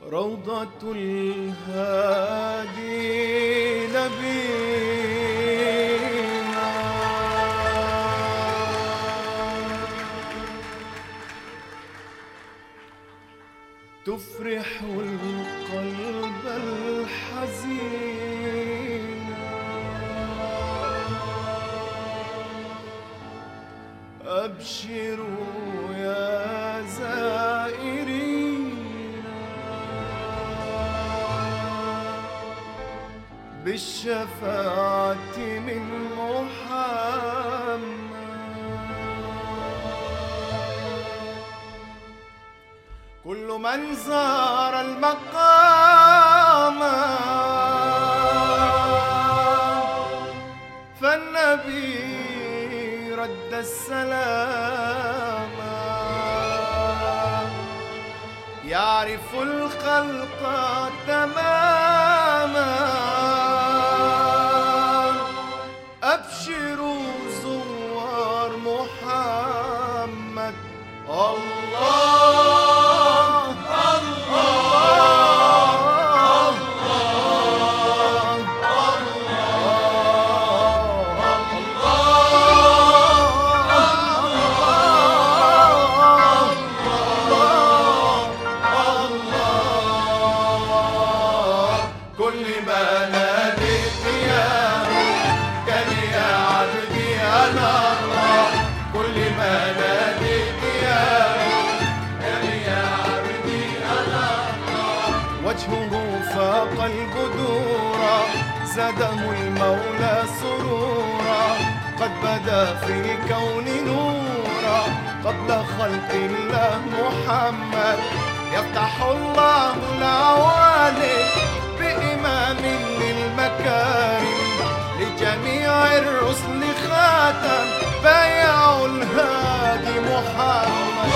روضة الهادي نبينا تفرح القلب الحزين. أبشروا يا زائرين بالشفاعة من محمد. كل من زار المقام فالنبي رد السلام. يعرف الخلق تماما. أبشروا زوار محمد. الله وجهه فاق البدور زاده المولى سرورا. قد بدا في الكون نورا قبل خلق الله محمد. يفتح الله العوالي بإمام للمكارم لجميع الرسل خاتم بايع الهادي محمد.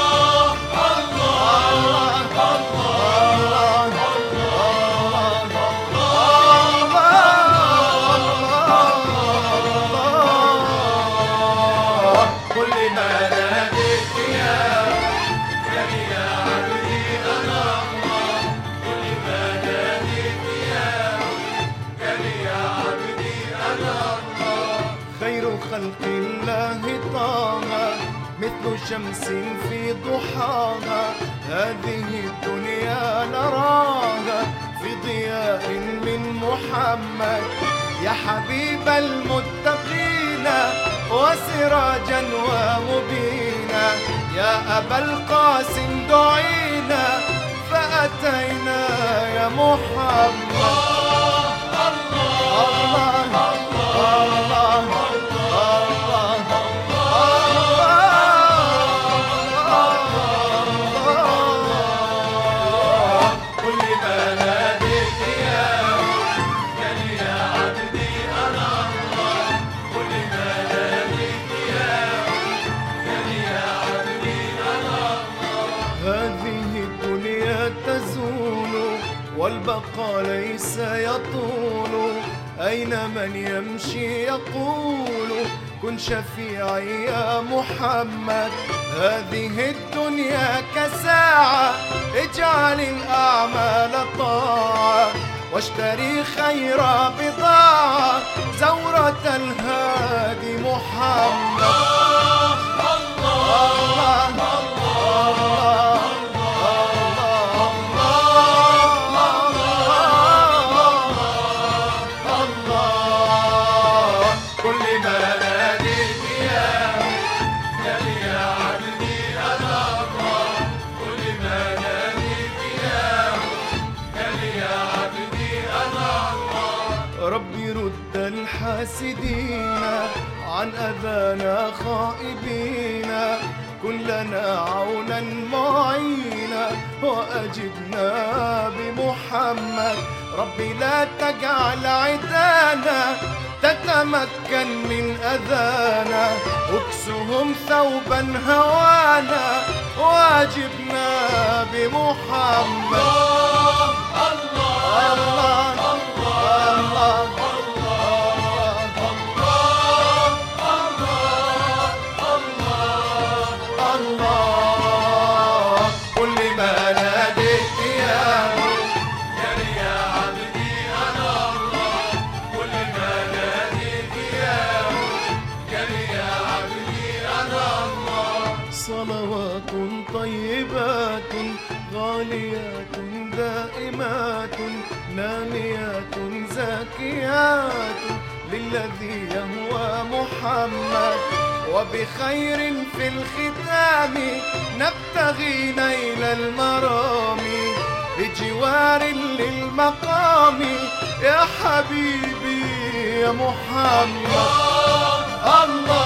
خير خلق الله طه مثل شمس في ضحاها. هذه الدنيا نراها في ضياء من محمد. يا حبيب المتقين وسراجا ومبينا. يا أبا القاسم دعينا فأتينا يا محمد. والبقاء ليس يطول. أين من يمشي يقول كن شفيعي يا محمد. هذه الدنيا كساعة اجعل الأعمال طاعة واشتري خير بضاعة زورة الهادي محمد. ربي رد الحاسدين عن أذانا خائبين. كن لنا عونا معينا وأجبنا بمحمد. ربي لا تجعل عدانا تتمكن من أذانا. اكسهم ثوبا هوانا واجبنا بمحمد. الله الله كل ما ناديت يا غاليات دائمات ناميات زاكيات للذي يهوى محمد، وبخير في الختام نبتغي نيل المرام بجوار للمقام يا حبيبي يا محمد. الله